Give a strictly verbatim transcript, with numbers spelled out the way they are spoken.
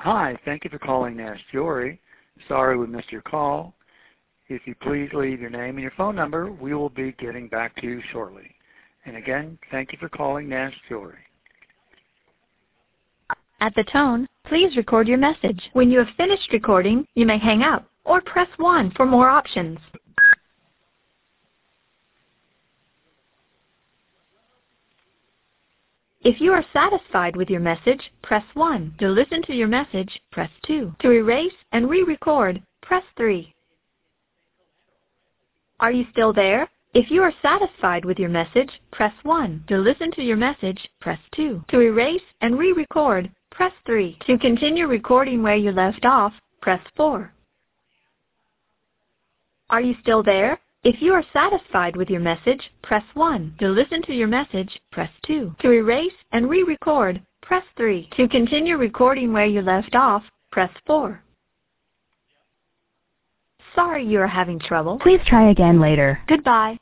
Hi, thank you for calling Nash Jewelry. Sorry we missed your call. If you please leave your name and your phone number, we will be getting back to you shortly. And again, thank you for calling Nash Jewelry. At the tone, please record your message. When you have finished recording, you may hang up or press one for more options. If you are satisfied with your message, press one. To listen to your message, press two. To erase and re-record, press three. Are you still there? If you are satisfied with your message, press one. To listen to your message, press two. To erase and re-record, press three. To continue recording where you left off, press four. Are you still there? If you are satisfied with your message, press one. To listen to your message, press two. To erase and re-record, press three. To continue recording where you left off, press four. Sorry you are having trouble. Please try again later. Goodbye.